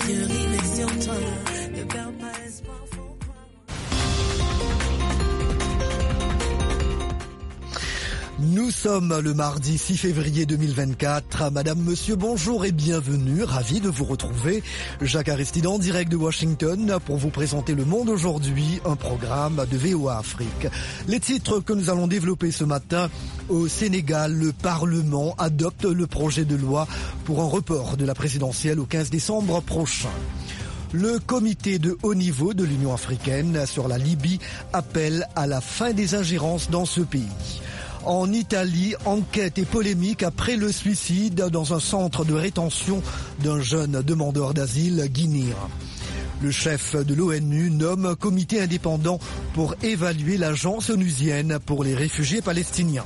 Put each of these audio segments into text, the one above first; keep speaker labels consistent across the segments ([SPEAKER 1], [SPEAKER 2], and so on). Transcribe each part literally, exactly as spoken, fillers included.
[SPEAKER 1] Chérie, laisse sur toi, ne perds pas espoir.
[SPEAKER 2] Nous sommes le mardi six février deux mille vingt-quatre. Madame, monsieur, bonjour et bienvenue. Ravi de vous retrouver. Jacques Aristide en direct de Washington pour vous présenter Le Monde aujourd'hui, un programme de V O A Afrique. Les titres que nous allons développer ce matin. Au Sénégal, le Parlement adopte le projet de loi pour un report de la présidentielle au quinze décembre prochain. Le comité de haut niveau de l'Union africaine sur la Libye appelle à la fin des ingérences dans ce pays. En Italie, enquête et polémique après le suicide dans un centre de rétention d'un jeune demandeur d'asile guinéen. Le chef de l'ONU nomme comité indépendant pour évaluer l'agence onusienne pour les réfugiés palestiniens.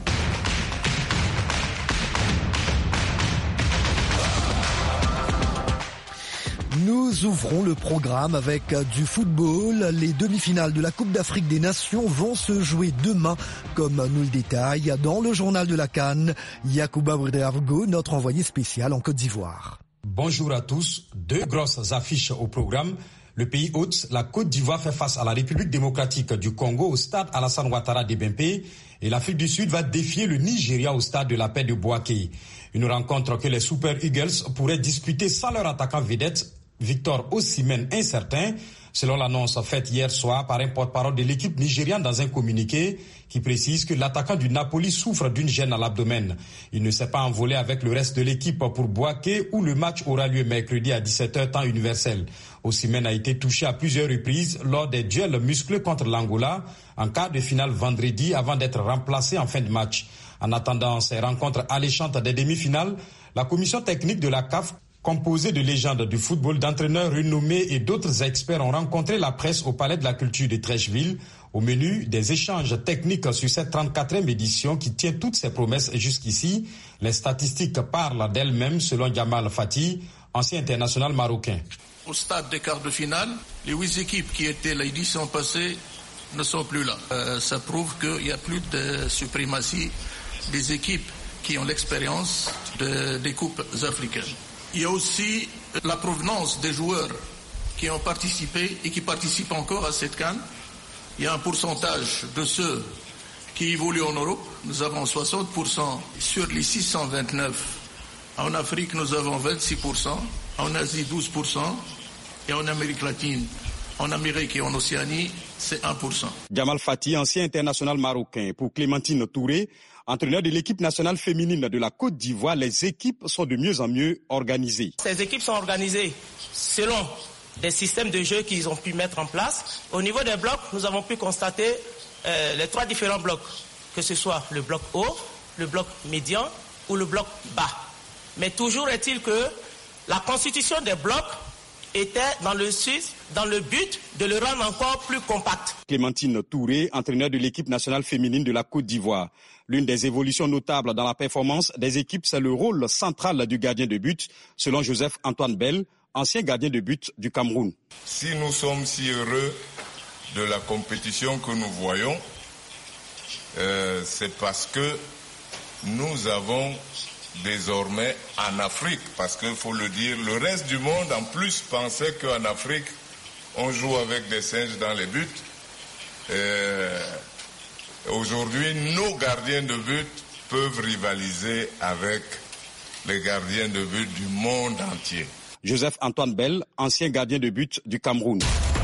[SPEAKER 2] Nous ouvrons le programme avec du football. Les demi-finales de la Coupe d'Afrique des Nations vont se jouer demain, comme nous le détaille dans le journal de la CAN, Yacouba Boudrargo, notre envoyé spécial en Côte d'Ivoire.
[SPEAKER 3] Bonjour à tous. Deux grosses affiches au programme. Le pays hôte, la Côte d'Ivoire, fait face à la République démocratique du Congo au stade Alassane Ouattara d'Ebempe et l'Afrique du Sud va défier le Nigeria au stade de la paix de Bouaké. Une rencontre que les Super Eagles pourraient disputer sans leur attaquant vedette Victor Osimhen incertain, selon l'annonce faite hier soir par un porte-parole de l'équipe nigériane dans un communiqué qui précise que l'attaquant du Napoli souffre d'une gêne à l'abdomen. Il ne s'est pas envolé avec le reste de l'équipe pour Bouaké où le match aura lieu mercredi à dix-sept heures temps universel. Osimhen a été touché à plusieurs reprises lors des duels musclés contre l'Angola en quart de finale vendredi avant d'être remplacé en fin de match. En attendant ces rencontres alléchantes des demi-finales, la commission technique de la C A F composé de légendes du football, d'entraîneurs renommés et d'autres experts ont rencontré la presse au Palais de la Culture de Treichville. Au menu, des échanges techniques sur cette trente-quatrième édition qui tient toutes ses promesses jusqu'ici. Les statistiques parlent d'elles-mêmes selon Jamal Fati, ancien international marocain.
[SPEAKER 4] Au stade des quarts de finale, les huit équipes qui étaient l'édition passée ne sont plus là. Euh, ça prouve qu'il n'y a plus de suprématie des équipes qui ont l'expérience de, des coupes africaines. Il y a aussi la provenance des joueurs qui ont participé et qui participent encore à cette CAN. Il y a un pourcentage de ceux qui évoluent en Europe. Nous avons soixante pour cent sur les six cent vingt-neuf. En Afrique, nous avons vingt-six pour cent. En Asie, douze pour cent. Et en Amérique latine, en Amérique et en Océanie, c'est un pour cent.
[SPEAKER 3] Jamal Fati, ancien international marocain. Pour Clémentine Touré, entraîneur de l'équipe nationale féminine de la Côte d'Ivoire, les équipes sont de mieux en mieux organisées.
[SPEAKER 5] Ces équipes sont organisées selon des systèmes de jeu qu'ils ont pu mettre en place. Au niveau des blocs, nous avons pu constater euh, les trois différents blocs, que ce soit le bloc haut, le bloc médian ou le bloc bas. Mais toujours est-il que la constitution des blocs était dans le sud, dans le but de le rendre encore plus compact.
[SPEAKER 3] Clémentine Touré, entraîneur de l'équipe nationale féminine de la Côte d'Ivoire. L'une des évolutions notables dans la performance des équipes, c'est le rôle central du gardien de but, selon Joseph Antoine Bell, ancien gardien de but du Cameroun.
[SPEAKER 6] Si nous sommes si heureux de la compétition que nous voyons, euh, c'est parce que nous avons désormais en Afrique, parce qu'il faut le dire, le reste du monde en plus pensait qu'en Afrique, on joue avec des singes dans les buts. Euh, aujourd'hui, nos gardiens de but peuvent rivaliser avec les gardiens de but du monde entier.
[SPEAKER 3] Joseph Antoine Bell, ancien gardien de but du Cameroun.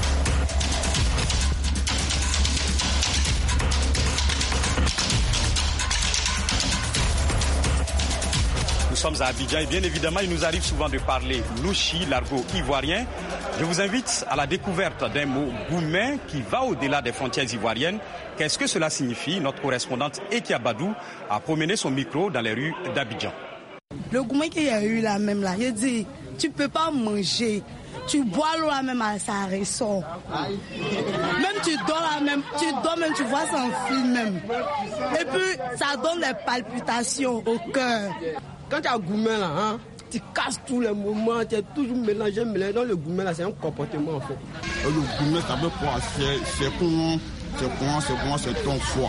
[SPEAKER 3] Nous sommes à Abidjan et bien évidemment, il nous arrive souvent de parler louchi, l'argot ivoirien. Je vous invite à la découverte d'un mot goumen qui va au-delà des frontières ivoiriennes. Qu'est-ce que cela signifie? Notre correspondante Eki Abadou a promené son micro dans les rues d'Abidjan.
[SPEAKER 7] Le goumen qu'il y a eu là même là, il dit, tu peux pas manger. Tu bois l'eau là même, ça ressort. Même tu dors là même, tu dors même, tu vois ça en film même. Et puis ça donne des palpitations au cœur.
[SPEAKER 8] Quand tu as gourmet là, hein, tu casses tous les moments, tu es toujours mélangé, mélangé. Dans le gourmet là, c'est un comportement en fait.
[SPEAKER 9] Le gourmet, ça veut quoi? C'est, c'est comment, c'est comment, c'est comment, c'est ton foie.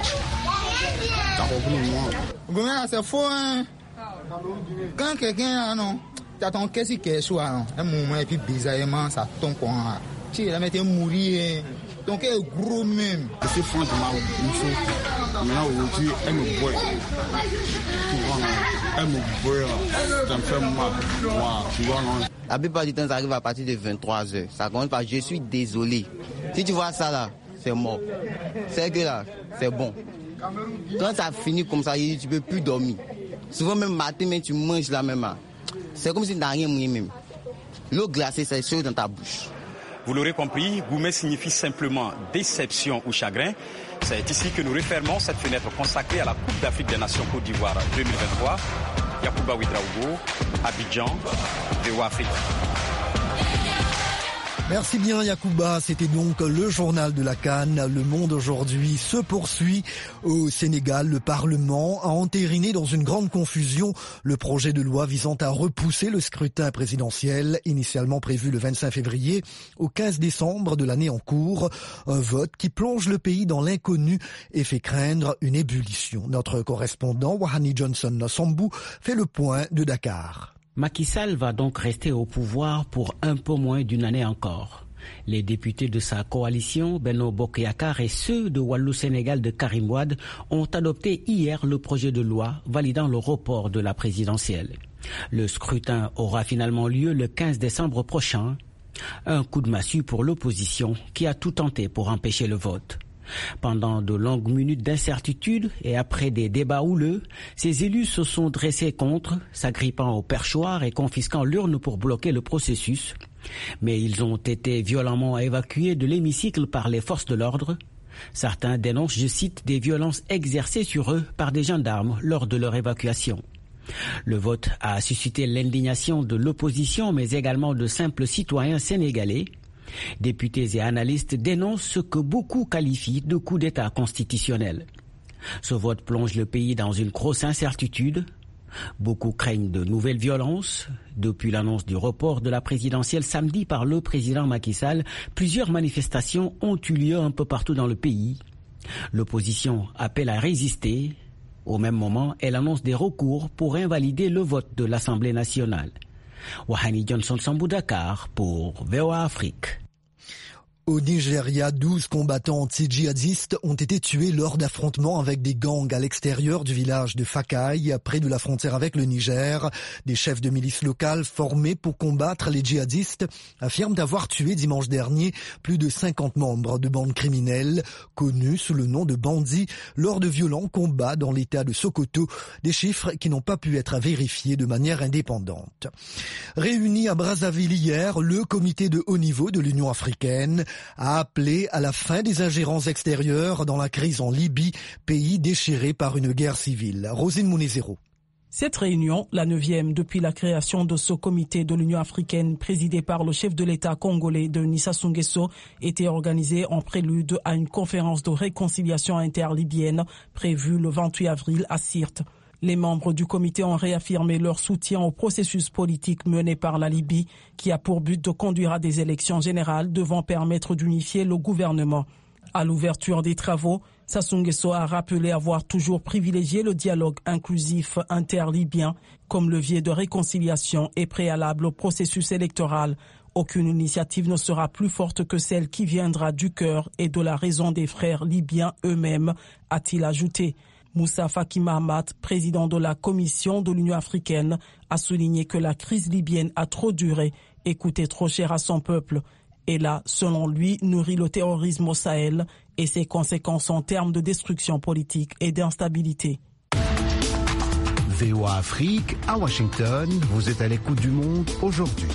[SPEAKER 9] T'as compris moi?
[SPEAKER 10] Le gourmet là, c'est faux, hein. Quand quelqu'un là, non, t'attends qu'est-ce qu'elle soit, un moment et puis bizarrement ça tombe quoi. Tu la mettais mourir, donc elle est gros même.
[SPEAKER 9] C'est franchement une chose. Maintenant aujourd'hui, elle me voit. Elle me voit, ça me fait mal. Wow, tu vois non.
[SPEAKER 11] La plupart du temps, ça arrive à partir de vingt-trois heures. Ça commence par je suis désolé. Si tu vois ça là, c'est mort. C'est que là, c'est bon. Quand ça finit comme ça, tu peux plus dormir. Souvent même matin, même tu manges là même. C'est comme si tu n'as rien mangé même. L'eau glacée, c'est chaud dans ta bouche.
[SPEAKER 12] Vous l'aurez compris, gourmet signifie simplement déception ou chagrin. C'est ici que nous refermons cette fenêtre consacrée à la Coupe d'Afrique des Nations Côte d'Ivoire deux mille vingt-trois. Yacouba Ouedraogo, Abidjan, V O A Afrique.
[SPEAKER 2] Merci bien Yacouba, c'était donc le journal de la CAN. Le Monde aujourd'hui se poursuit. Au Sénégal, le Parlement a entériné dans une grande confusion le projet de loi visant à repousser le scrutin présidentiel, initialement prévu le vingt-cinq février au quinze décembre de l'année en cours. Un vote qui plonge le pays dans l'inconnu et fait craindre une ébullition. Notre correspondant Wahani Johnson Sambou fait le point de Dakar.
[SPEAKER 13] Macky Sall va donc rester au pouvoir pour un peu moins d'une année encore. Les députés de sa coalition, Benno Bokk Yakaar et ceux de Wallu-Sénégal de Karim Wade, ont adopté hier le projet de loi validant le report de la présidentielle. Le scrutin aura finalement lieu le quinze décembre prochain. Un coup de massue pour l'opposition qui a tout tenté pour empêcher le vote. Pendant de longues minutes d'incertitude et après des débats houleux, ces élus se sont dressés contre, s'agrippant au perchoir et confisquant l'urne pour bloquer le processus. Mais ils ont été violemment évacués de l'hémicycle par les forces de l'ordre. Certains dénoncent, je cite, des violences exercées sur eux par des gendarmes lors de leur évacuation. Le vote a suscité l'indignation de l'opposition, mais également de simples citoyens sénégalais. Députés et analystes dénoncent ce que beaucoup qualifient de coup d'État constitutionnel. Ce vote plonge le pays dans une grosse incertitude. Beaucoup craignent de nouvelles violences. Depuis l'annonce du report de la présidentielle samedi par le président Macky Sall, plusieurs manifestations ont eu lieu un peu partout dans le pays. L'opposition appelle à résister. Au même moment, elle annonce des recours pour invalider le vote de l'Assemblée nationale. Wahani Johnson Sambou, Dakar pour V O A Afrique.
[SPEAKER 2] Au Nigeria, douze combattants anti-djihadistes ont été tués lors d'affrontements avec des gangs à l'extérieur du village de Fakai, près de la frontière avec le Niger. Des chefs de milices locales formés pour combattre les djihadistes affirment avoir tué dimanche dernier plus de cinquante membres de bandes criminelles connues sous le nom de bandits lors de violents combats dans l'état de Sokoto, des chiffres qui n'ont pas pu être vérifiés de manière indépendante. Réuni à Brazzaville hier, le comité de haut niveau de l'Union africaine a appelé à la fin des ingérences extérieures dans la crise en Libye, pays déchiré par une guerre civile. Rosine Mounezero.
[SPEAKER 14] Cette réunion, la neuvième depuis la création de ce comité de l'Union africaine présidé par le chef de l'État congolais Denis Sassou Nguesso, était organisée en prélude à une conférence de réconciliation interlibyenne prévue le vingt-huit avril à Sirte. Les membres du comité ont réaffirmé leur soutien au processus politique mené par la Libye, qui a pour but de conduire à des élections générales devant permettre d'unifier le gouvernement. À l'ouverture des travaux, Sassou Nguesso a rappelé avoir toujours privilégié le dialogue inclusif interlibyen comme levier de réconciliation et préalable au processus électoral. Aucune initiative ne sera plus forte que celle qui viendra du cœur et de la raison des frères libyens eux-mêmes, a-t-il ajouté. Moussa Faki Mahamat, président de la Commission de l'Union africaine, a souligné que la crise libyenne a trop duré et coûté trop cher à son peuple. Et là, selon lui, nourrit le terrorisme au Sahel et ses conséquences en termes de destruction politique et d'instabilité.
[SPEAKER 15] V O A Afrique, à Washington, vous êtes à l'écoute du monde aujourd'hui.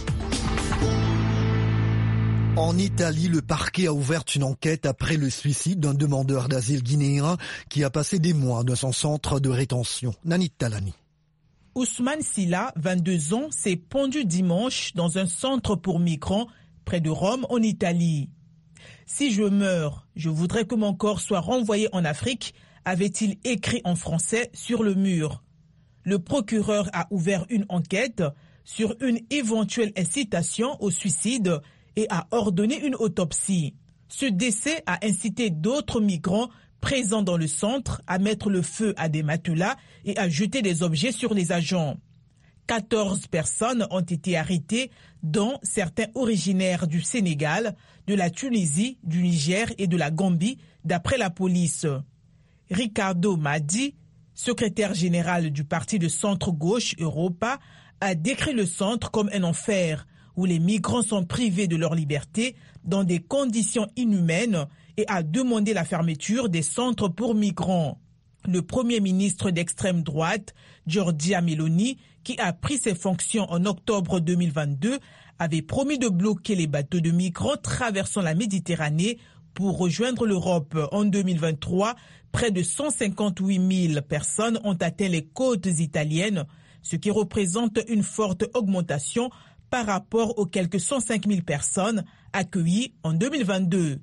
[SPEAKER 2] En Italie, le parquet a ouvert une enquête après le suicide d'un demandeur d'asile guinéen qui a passé des mois dans son centre de rétention. Nanit Talani.
[SPEAKER 16] Ousmane Silla, vingt-deux ans, s'est pendu dimanche dans un centre pour migrants près de Rome en Italie. Si je meurs, je voudrais que mon corps soit renvoyé en Afrique, avait-il écrit en français sur le mur. Le procureur a ouvert une enquête sur une éventuelle incitation au suicide et a ordonné une autopsie. Ce décès a incité d'autres migrants présents dans le centre à mettre le feu à des matelas et à jeter des objets sur les agents. quatorze personnes ont été arrêtées, dont certains originaires du Sénégal, de la Tunisie, du Niger et de la Gambie, d'après la police. Ricardo Madi, secrétaire général du parti de centre-gauche Europa, a décrit le centre comme un enfer où les migrants sont privés de leur liberté dans des conditions inhumaines et a demandé la fermeture des centres pour migrants. Le premier ministre d'extrême droite, Giorgia Meloni, qui a pris ses fonctions en octobre deux mille vingt-deux, avait promis de bloquer les bateaux de migrants traversant la Méditerranée pour rejoindre l'Europe. En deux mille vingt-trois, près de cent cinquante-huit mille personnes ont atteint les côtes italiennes, ce qui représente une forte augmentation par rapport aux quelques cent cinq mille personnes accueillies en deux mille vingt-deux.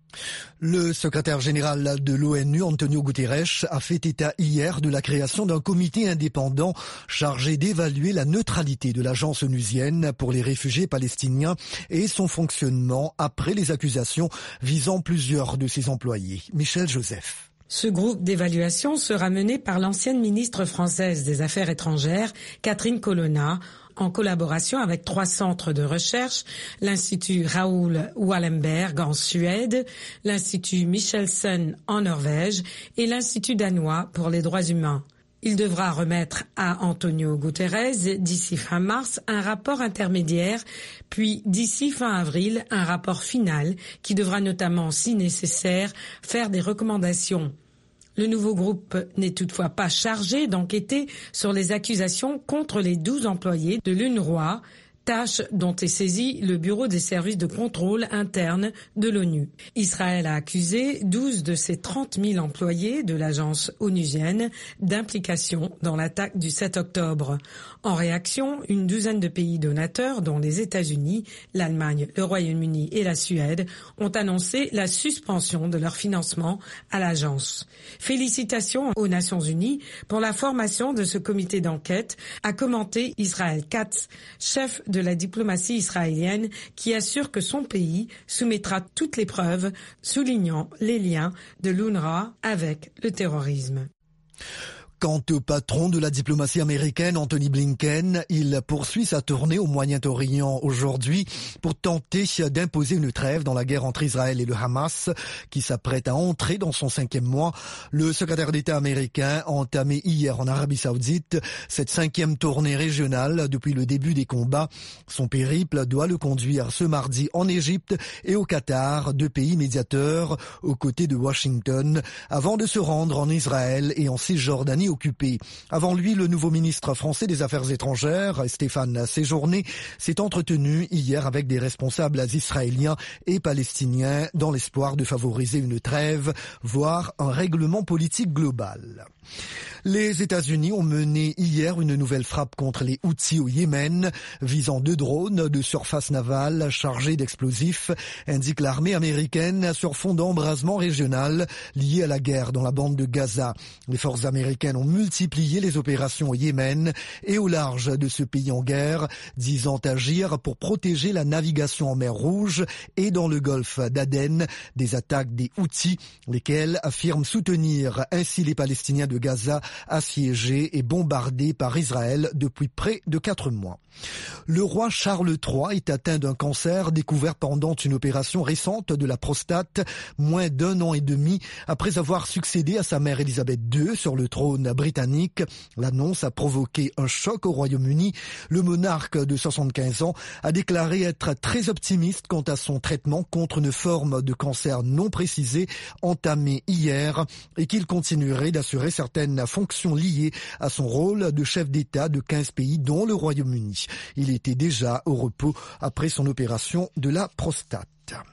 [SPEAKER 2] Le secrétaire général de l'ONU, Antonio Guterres, a fait état hier de la création d'un comité indépendant chargé d'évaluer la neutralité de l'agence onusienne pour les réfugiés palestiniens et son fonctionnement après les accusations visant plusieurs de ses employés. Michel Joseph.
[SPEAKER 17] Ce groupe d'évaluation sera mené par l'ancienne ministre française des Affaires étrangères, Catherine Colonna, en collaboration avec trois centres de recherche, l'Institut Raoul Wallenberg en Suède, l'Institut Michelsen en Norvège et l'Institut danois pour les droits humains. Il devra remettre à Antonio Guterres d'ici fin mars un rapport intermédiaire, puis d'ici fin avril un rapport final qui devra notamment, si nécessaire, faire des recommandations. Le nouveau groupe n'est toutefois pas chargé d'enquêter sur les accusations contre les douze employés de l'UNRWA, tâche dont est saisi le Bureau des services de contrôle interne de l'ONU. Israël a accusé douze de ses trente mille employés de l'agence onusienne d'implication dans l'attaque du sept octobre. En réaction, une douzaine de pays donateurs, dont les États-Unis, l'Allemagne, le Royaume-Uni et la Suède, ont annoncé la suspension de leur financement à l'agence. Félicitations aux Nations Unies pour la formation de ce comité d'enquête, a commenté Israël Katz, chef de de la diplomatie israélienne, qui assure que son pays soumettra toutes les preuves, soulignant les liens de l'UNRWA avec le terrorisme.
[SPEAKER 2] Quant au patron de la diplomatie américaine, Anthony Blinken, il poursuit sa tournée au Moyen-Orient aujourd'hui pour tenter d'imposer une trêve dans la guerre entre Israël et le Hamas, qui s'apprête à entrer dans son cinquième mois. Le secrétaire d'État américain a entamé hier en Arabie Saoudite cette cinquième tournée régionale depuis le début des combats. Son périple doit le conduire ce mardi en Égypte et au Qatar, deux pays médiateurs aux côtés de Washington, avant de se rendre en Israël et en Cisjordanie occupé. Avant lui, le nouveau ministre français des Affaires étrangères, Stéphane Séjourné, s'est entretenu hier avec des responsables israéliens et palestiniens dans l'espoir de favoriser une trêve, voire un règlement politique global. Les États-Unis ont mené hier une nouvelle frappe contre les Houthis au Yémen, visant deux drones de surface navale chargés d'explosifs, indique l'armée américaine sur fond d'embrasement régional lié à la guerre dans la bande de Gaza. Les forces américaines ont multiplié les opérations au Yémen et au large de ce pays en guerre, disant agir pour protéger la navigation en mer Rouge et dans le golfe d'Aden des attaques des Houthis, lesquels affirment soutenir ainsi les Palestiniens de Gaza assiégés et bombardés par Israël depuis près de quatre mois. Le roi Charles trois est atteint d'un cancer découvert pendant une opération récente de la prostate, moins d'un an et demi après avoir succédé à sa mère Élisabeth deux sur le trône britannique. L'annonce a provoqué un choc au Royaume-Uni. Le monarque de soixante-quinze ans a déclaré être très optimiste quant à son traitement contre une forme de cancer non précisée entamée hier et qu'il continuerait d'assurer certaines fonctions liées à son rôle de chef d'État de quinze pays dont le Royaume-Uni. Il était déjà au repos après son opération de la prostate.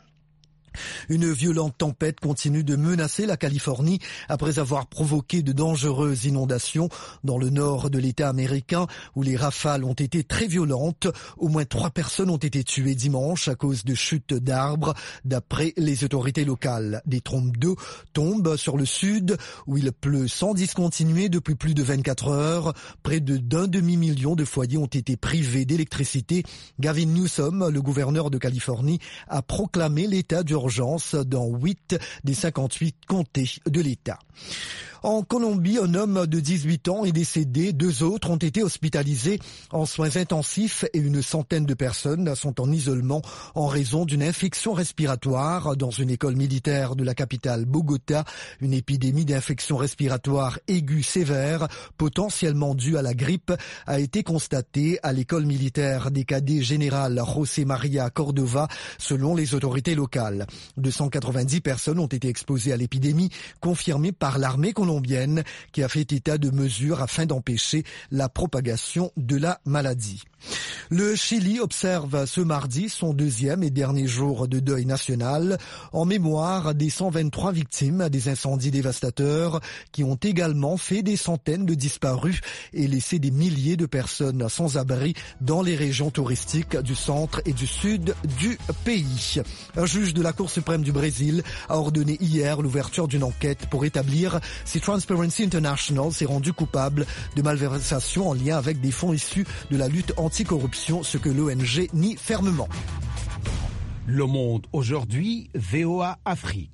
[SPEAKER 2] Une violente tempête continue de menacer la Californie après avoir provoqué de dangereuses inondations dans le nord de l'État américain où les rafales ont été très violentes. Au moins trois personnes ont été tuées dimanche à cause de chutes d'arbres d'après les autorités locales. Des trompes d'eau tombent sur le sud où il pleut sans discontinuer depuis plus de vingt-quatre heures. Près de d'un demi-million de foyers ont été privés d'électricité. Gavin Newsom, le gouverneur de Californie, a proclamé l'état d'urgence d'urgence dans huit des cinquante-huit comtés de l'État. En Colombie, un homme de dix-huit ans est décédé. Deux autres ont été hospitalisés en soins intensifs et une centaine de personnes sont en isolement en raison d'une infection respiratoire dans une école militaire de la capitale Bogota. Une épidémie d'infection respiratoire aiguë sévère, potentiellement due à la grippe, a été constatée à l'école militaire des cadets général José María Cordova, selon les autorités locales. deux cent quatre-vingt-dix personnes ont été exposées à l'épidémie, confirmée par l'armée colombienne, qui a fait état de mesures afin d'empêcher la propagation de la maladie. Le Chili observe ce mardi son deuxième et dernier jour de deuil national en mémoire des cent vingt-trois victimes des incendies dévastateurs qui ont également fait des centaines de disparus et laissé des milliers de personnes sans abri dans les régions touristiques du centre et du sud du pays. Un juge de la Cour suprême du Brésil a ordonné hier l'ouverture d'une enquête pour établir si Transparency International s'est rendu coupable de malversation en lien avec des fonds issus de la lutte anticorruption, ce que l'O N G nie fermement.
[SPEAKER 15] Le Monde aujourd'hui, V O A Afrique.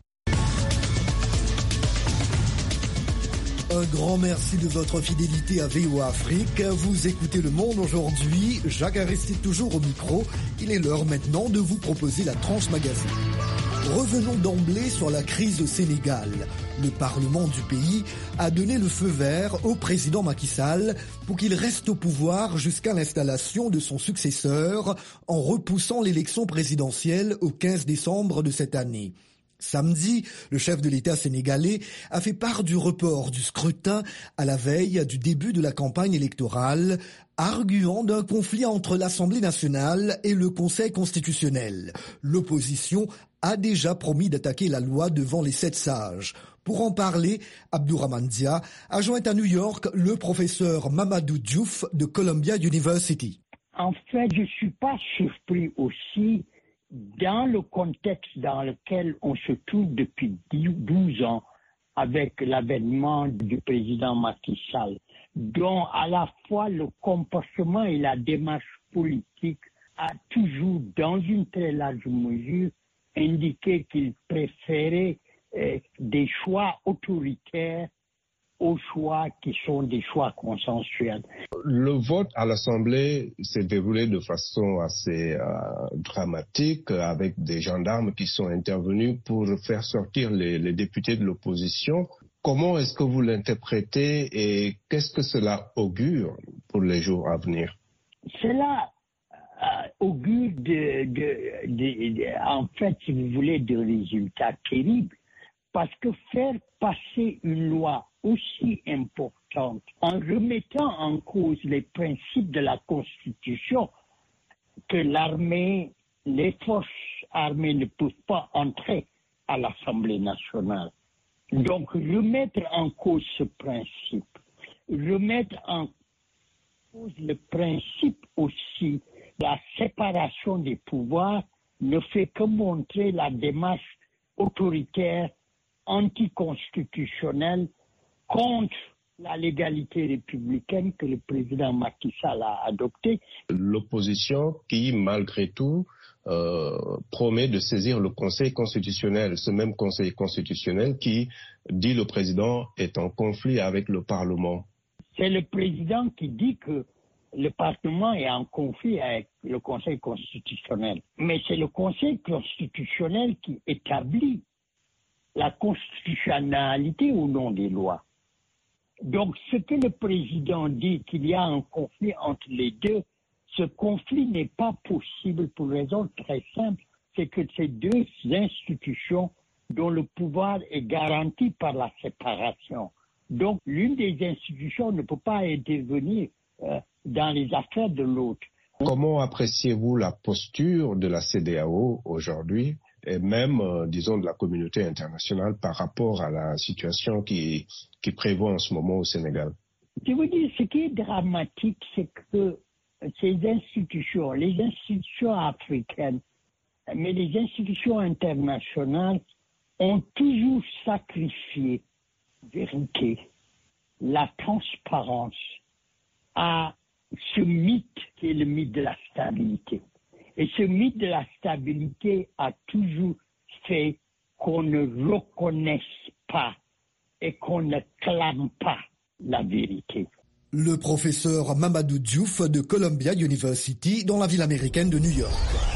[SPEAKER 2] Un grand merci de votre fidélité à V O A Afrique. Vous écoutez Le Monde aujourd'hui. Jacques Aristide toujours au micro. Il est l'heure maintenant de vous proposer la tranche magazine. Revenons d'emblée sur la crise au Sénégal. Le Parlement du pays a donné le feu vert au président Macky Sall pour qu'il reste au pouvoir jusqu'à l'installation de son successeur en repoussant l'élection présidentielle au quinze décembre de cette année. Samedi, le chef de l'État sénégalais a fait part du report du scrutin à la veille du début de la campagne électorale, arguant d'un conflit entre l'Assemblée nationale et le Conseil constitutionnel. L'opposition a déjà promis d'attaquer la loi devant les sept sages. Pour en parler, Abdourahmane Dia a joint à New York le professeur Mamadou Diouf de Columbia University.
[SPEAKER 18] En fait, je ne suis pas surpris aussi dans le contexte dans lequel on se trouve depuis douze ans avec l'avènement du président Macky Sall, dont à la fois le comportement et la démarche politique a toujours, dans une très large mesure, indiqué qu'il préférait euh, des choix autoritaires aux choix qui sont des choix consensuels.
[SPEAKER 19] Le vote à l'Assemblée s'est déroulé de façon assez euh, dramatique, avec des gendarmes qui sont intervenus pour faire sortir les, les députés de l'opposition. Comment est-ce que vous l'interprétez et qu'est-ce que cela augure pour les jours à venir?
[SPEAKER 18] Cela euh, augure de, de, de, de, en fait, si vous voulez, de résultats terribles, parce que faire passer une loi aussi importante en remettant en cause les principes de la Constitution, que l'armée, les forces armées ne peuvent pas entrer à l'Assemblée nationale. Donc remettre en cause ce principe, remettre en cause le principe aussi de la séparation des pouvoirs ne fait que montrer la démarche autoritaire, anticonstitutionnelle, contre la légalité républicaine que le président Macky Sall a adoptée.
[SPEAKER 19] L'opposition qui, malgré tout, euh, promet de saisir le Conseil constitutionnel, ce même Conseil constitutionnel qui, dit le président, est en conflit avec le Parlement.
[SPEAKER 18] C'est le président qui dit que le Parlement est en conflit avec le Conseil constitutionnel. Mais c'est le Conseil constitutionnel qui établit la constitutionnalité au nom des lois. Donc, ce que le président dit, qu'il y a un conflit entre les deux, ce conflit n'est pas possible pour une raison très simple, c'est que ces deux institutions dont le pouvoir est garanti par la séparation. Donc, l'une des institutions ne peut pas intervenir euh, dans les affaires de l'autre.
[SPEAKER 19] Comment appréciez-vous la posture de la C D A O aujourd'hui et même, euh, disons, de la communauté internationale par rapport à la situation qui, qui prévaut en ce moment au Sénégal?
[SPEAKER 18] Je veux dire, ce qui est dramatique, c'est que ces institutions, les institutions africaines, mais les institutions internationales ont toujours sacrifié la vérité, la transparence à ce mythe qui est le mythe de la stabilité. Et ce mythe de la stabilité a toujours fait qu'on ne reconnaisse pas et qu'on ne clame pas la vérité.
[SPEAKER 2] Le professeur Mamadou Diouf de Columbia University dans la ville américaine de New York.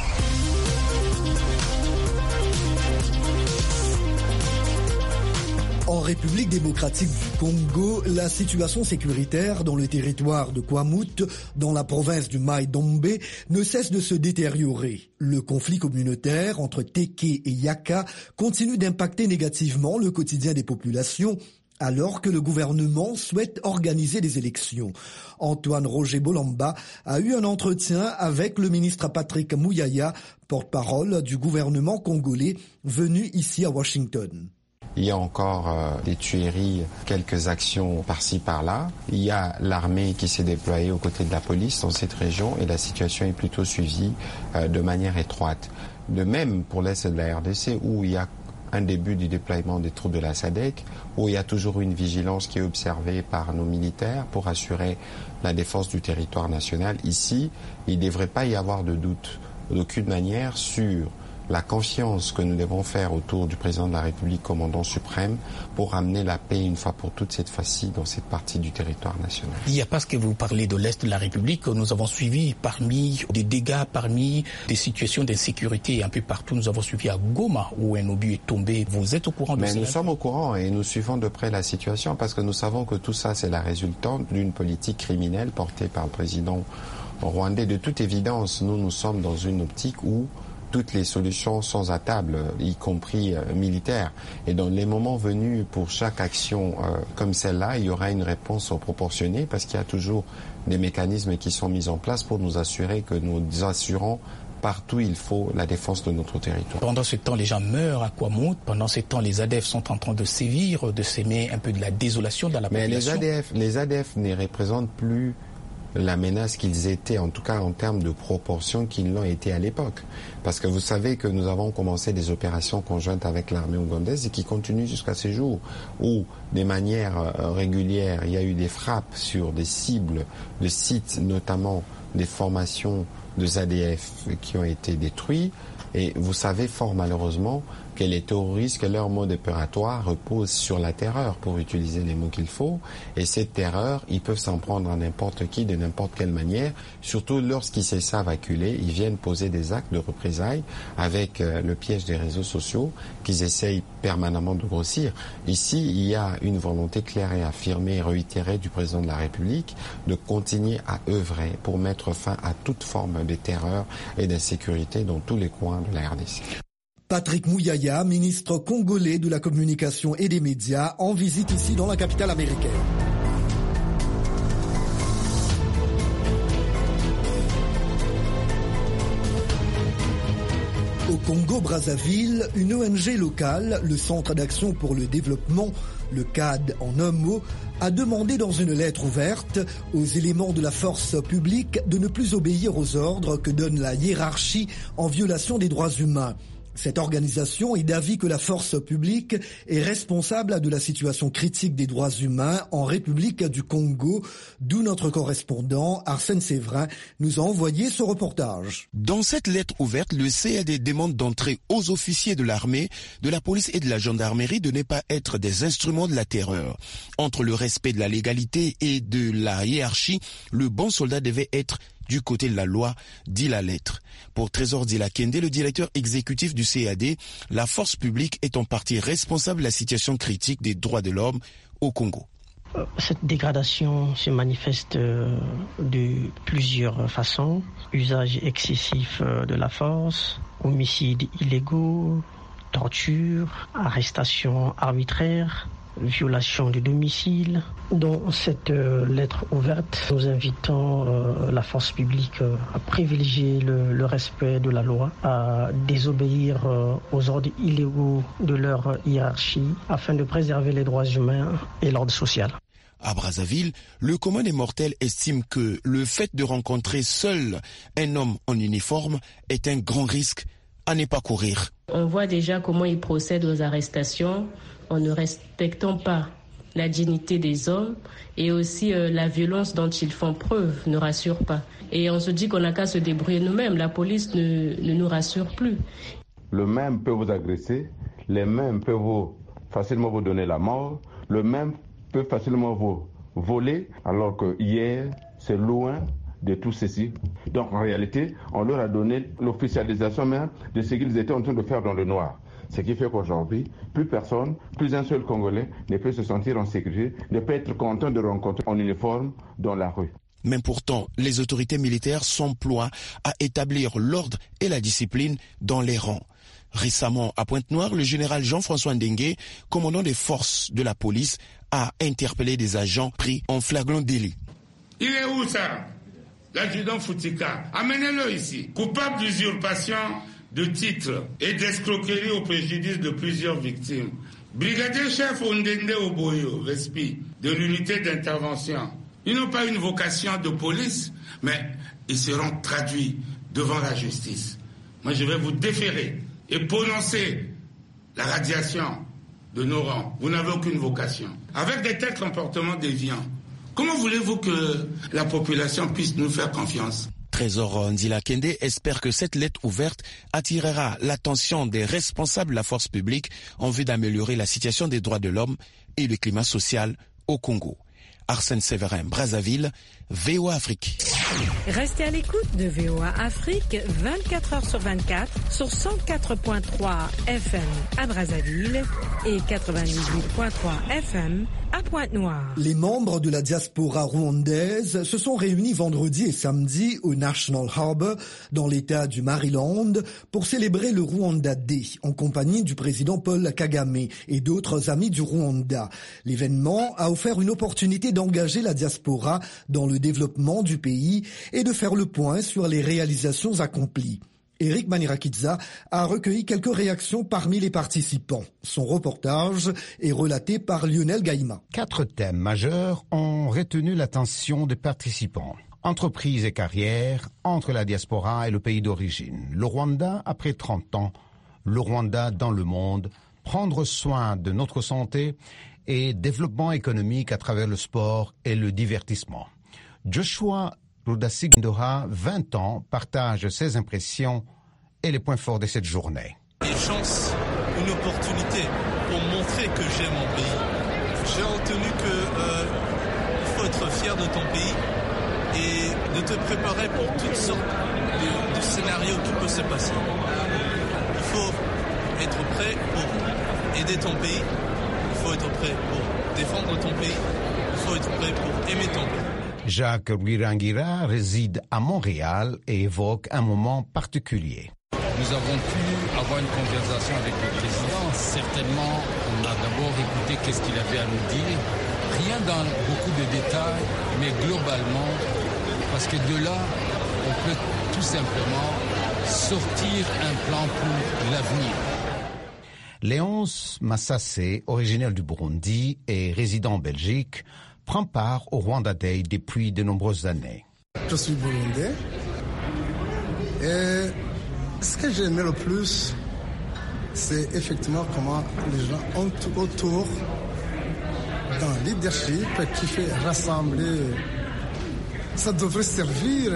[SPEAKER 2] En République démocratique du Congo, la situation sécuritaire dans le territoire de Kwamouth, dans la province du Mai-Dombe, ne cesse de se détériorer. Le conflit communautaire entre Téké et Yaka continue d'impacter négativement le quotidien des populations, alors que le gouvernement souhaite organiser des élections. Antoine Roger Bolamba a eu un entretien avec le ministre Patrick Mouyaya, porte-parole du gouvernement congolais, venu ici à Washington.
[SPEAKER 20] Il y a encore euh, des tueries, quelques actions par-ci par-là. Il y a l'armée qui s'est déployée aux côtés de la police dans cette région et la situation est plutôt suivie euh, de manière étroite. De même pour l'est de la R D C où il y a un début du déploiement des troupes de la S A D C, où il y a toujours une vigilance qui est observée par nos militaires pour assurer la défense du territoire national. Ici, il ne devrait pas y avoir de doute d'aucune manière sur la confiance que nous devons faire autour du président de la République, commandant suprême, pour amener la paix une fois pour toutes cette fois-ci dans cette partie du territoire national.
[SPEAKER 21] Il n'y a pas ce que vous parlez de l'Est de la République. Nous avons suivi parmi des dégâts, parmi des situations d'insécurité un peu partout. Nous avons suivi à Goma où un obus est tombé. Vous êtes au courant de
[SPEAKER 20] Mais
[SPEAKER 21] cela?
[SPEAKER 20] nous sommes au courant et nous suivons de près la situation parce que nous savons que tout ça c'est la résultante d'une politique criminelle portée par le président rwandais. De toute évidence, nous nous sommes dans une optique où toutes les solutions sont à table, y compris euh, militaires. Et dans les moments venus, pour chaque action euh, comme celle-là, il y aura une réponse proportionnée parce qu'il y a toujours des mécanismes qui sont mis en place pour nous assurer que nous assurons partout il faut la défense de notre territoire.
[SPEAKER 21] Pendant ce temps, les gens meurent à Kwamouth. Pendant ce temps, les A D F sont en train de sévir, de s'aimer un peu de la désolation dans la
[SPEAKER 20] Mais
[SPEAKER 21] population.
[SPEAKER 20] Mais les A D F, les A D F ne représentent plus la menace qu'ils étaient, en tout cas en termes de proportion qu'ils l'ont été à l'époque. Parce que vous savez que nous avons commencé des opérations conjointes avec l'armée ougandaise et qui continuent jusqu'à ce jour, où, de manière régulière, il y a eu des frappes sur des cibles de sites, notamment des formations de A D F qui ont été détruits. Et vous savez fort malheureusement que les terroristes, que leur mode opératoire repose sur la terreur, pour utiliser les mots qu'il faut. Et cette terreur, ils peuvent s'en prendre à n'importe qui, de n'importe quelle manière. Surtout lorsqu'ils se savent acculés, ils viennent poser des actes de représailles avec euh, le piège des réseaux sociaux qu'ils essayent permanemment de grossir. Ici, il y a une volonté claire et affirmée et réitérée du président de la République de continuer à œuvrer pour mettre fin à toute forme de terreur et d'insécurité dans tous les coins de la R D C.
[SPEAKER 2] Patrick Mouyaya, ministre congolais de la communication et des médias, en visite ici dans la capitale américaine. Au Congo-Brazzaville, une O N G locale, le Centre d'action pour le développement, le C A D en un mot, a demandé dans une lettre ouverte aux éléments de la force publique de ne plus obéir aux ordres que donne la hiérarchie en violation des droits humains. Cette organisation est d'avis que la force publique est responsable de la situation critique des droits humains en République du Congo, d'où notre correspondant Arsène Séverin nous a envoyé ce reportage.
[SPEAKER 22] Dans cette lettre ouverte, le C A D demande d'entrer aux officiers de l'armée, de la police et de la gendarmerie de ne pas être des instruments de la terreur. Entre le respect de la légalité et de la hiérarchie, le bon soldat devait être du côté de la loi, dit la lettre. Pour Trésor Dilakende, le directeur exécutif du C A D, la force publique est en partie responsable de la situation critique des droits de l'homme au Congo.
[SPEAKER 23] Cette dégradation se manifeste de plusieurs façons. Usage excessif de la force, homicides illégaux, torture, arrestation arbitraire, violation du domicile. Dans cette euh, lettre ouverte, nous invitons euh, la force publique euh, à privilégier le, le respect de la loi, à désobéir euh, aux ordres illégaux de leur hiérarchie afin de préserver les droits humains et l'ordre social.
[SPEAKER 22] À Brazzaville, le commun des mortels estime que le fait de rencontrer seul un homme en uniforme est un grand risque à ne pas courir.
[SPEAKER 24] On voit déjà comment ils procèdent aux arrestations en ne respectant pas la dignité des hommes et aussi euh, la violence dont ils font preuve ne rassure pas. Et on se dit qu'on n'a qu'à se débrouiller nous-mêmes. La police ne, ne nous rassure plus.
[SPEAKER 1] le même peut vous agresser, les mêmes peuvent vous, facilement vous donner la mort, le même peut facilement vous voler, alors que hier, c'est loin de tout ceci. Donc en réalité, on leur a donné l'officialisation même de ce qu'ils étaient en train de faire dans le noir. Ce qui fait qu'aujourd'hui, plus personne, plus un seul Congolais ne peut se sentir en sécurité, ne peut être content de rencontrer en uniforme dans la rue.
[SPEAKER 22] Mais pourtant, les autorités militaires s'emploient à établir l'ordre et la discipline dans les rangs. Récemment, à Pointe-Noire, le général Jean-François Ndengue, commandant des forces de la police, a interpellé des agents pris en flagrant délit.
[SPEAKER 4] Il est où ça? L'adjudant Foutika. Amenez-le ici. Coupable d'usurpation de titres et d'escroquerie au préjudice de plusieurs victimes. Brigadier chef Ondende Oboyo, Respi, de l'unité d'intervention. Ils n'ont pas une vocation de police, mais ils seront traduits devant la justice. Moi, je vais vous déférer et prononcer la radiation de nos rangs. Vous n'avez aucune vocation. Avec des tels comportements déviants, comment voulez-vous que la population puisse nous faire confiance?
[SPEAKER 22] Trésor Ndila Kende espère que cette lettre ouverte attirera l'attention des responsables de la force publique en vue d'améliorer la situation des droits de l'homme et le climat social au Congo. Arsène Séverin, Brazzaville, V O A Afrique.
[SPEAKER 17] Restez à l'écoute de V O A Afrique vingt-quatre heures sur vingt-quatre sur cent quatre virgule trois F M à Brazzaville et quatre-vingt-dix-huit virgule trois F M à Pointe-Noire.
[SPEAKER 2] Les membres de la diaspora rwandaise se sont réunis vendredi et samedi au National Harbour dans l'État du Maryland pour célébrer le Rwanda Day en compagnie du président Paul Kagame et d'autres amis du Rwanda. L'événement a offert une opportunité d'engager la diaspora dans le développement du pays et de faire le point sur les réalisations accomplies. Eric Manirakidza a recueilli quelques réactions parmi les participants. Son reportage est relaté par Lionel Gaïma.
[SPEAKER 5] Quatre thèmes majeurs ont retenu l'attention des participants. Entreprise et carrière, entre la diaspora et le pays d'origine. Le Rwanda après trente ans, le Rwanda dans le monde, prendre soin de notre santé et développement économique à travers le sport et le divertissement. Joshua Rudasigndora, vingt ans, partage ses impressions et les points forts de cette journée.
[SPEAKER 6] Une chance, une opportunité pour montrer que j'aime mon pays. J'ai retenu que euh, il faut être fier de ton pays et de te préparer pour toutes sortes de, de scénarios qui peuvent se passer. Il faut être prêt pour aider ton pays, il faut être prêt pour défendre ton pays, il faut être prêt pour aimer ton pays.
[SPEAKER 5] Jacques Rwirangira réside à Montréal et évoque un moment particulier.
[SPEAKER 25] Nous avons pu avoir une conversation avec le président. Certainement, on a d'abord écouté qu'est-ce qu'il avait à nous dire. Rien dans beaucoup de détails, mais globalement, parce que de là, on peut tout simplement sortir un plan pour l'avenir.
[SPEAKER 5] Léonce Massassé, originaire du Burundi et résident en Belgique, prend part au Rwanda Day depuis de nombreuses années.
[SPEAKER 26] Je suis burundais et ce que j'aimais le plus, c'est effectivement comment les gens ont autour d'un leadership qui fait rassembler. Ça devrait servir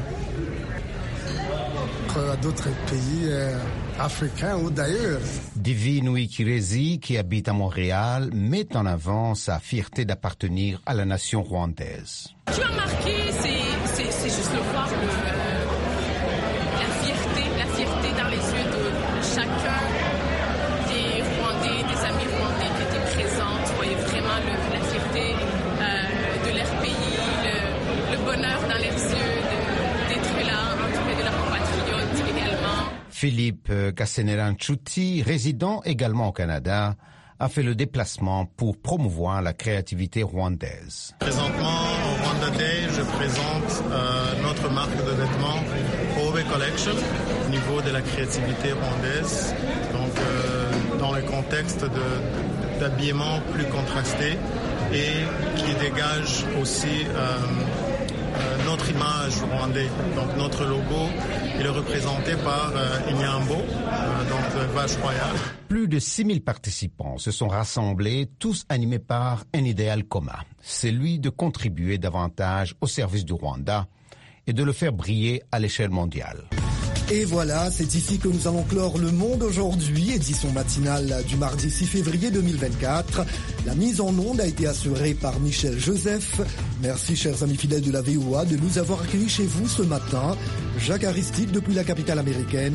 [SPEAKER 26] à d'autres pays africains ou d'ailleurs.
[SPEAKER 5] Divine Wikirezi, qui habite à Montréal, met en avant sa fierté d'appartenir à la nation rwandaise.
[SPEAKER 27] Tu as marqué, c'est juste le voir le, la fierté, la fierté dans les yeux de chacun des Rwandais, des amis rwandais qui étaient présents. Tu voyais vraiment le, la fierté euh, de leur pays, le, le bonheur dans leurs yeux d'être là, entouré de leurs compatriotes également.
[SPEAKER 5] Philippe Kasseneran-Chuti, résident également au Canada, a fait le déplacement pour promouvoir la créativité rwandaise.
[SPEAKER 28] Présentement, au Rwanda Day, je présente euh, notre marque de vêtements Owe Collection au niveau de la créativité rwandaise, donc euh, dans le contexte d'habillement plus contrasté et qui dégage aussi euh, euh, notre image rwandaise. Donc notre logo, il est représenté par euh, Inyambo, euh, donc euh, vache royale.
[SPEAKER 5] Plus de six mille participants se sont rassemblés, tous animés par un idéal commun, celui de contribuer davantage au service du Rwanda et de le faire briller à l'échelle mondiale.
[SPEAKER 2] Et voilà, c'est ici que nous allons clore Le Monde aujourd'hui, édition matinale du mardi six février deux mille vingt-quatre. La mise en onde a été assurée par Michel Joseph. Merci, chers amis fidèles de la V O A, de nous avoir accueillis chez vous ce matin. Jacques Aristide depuis la capitale américaine.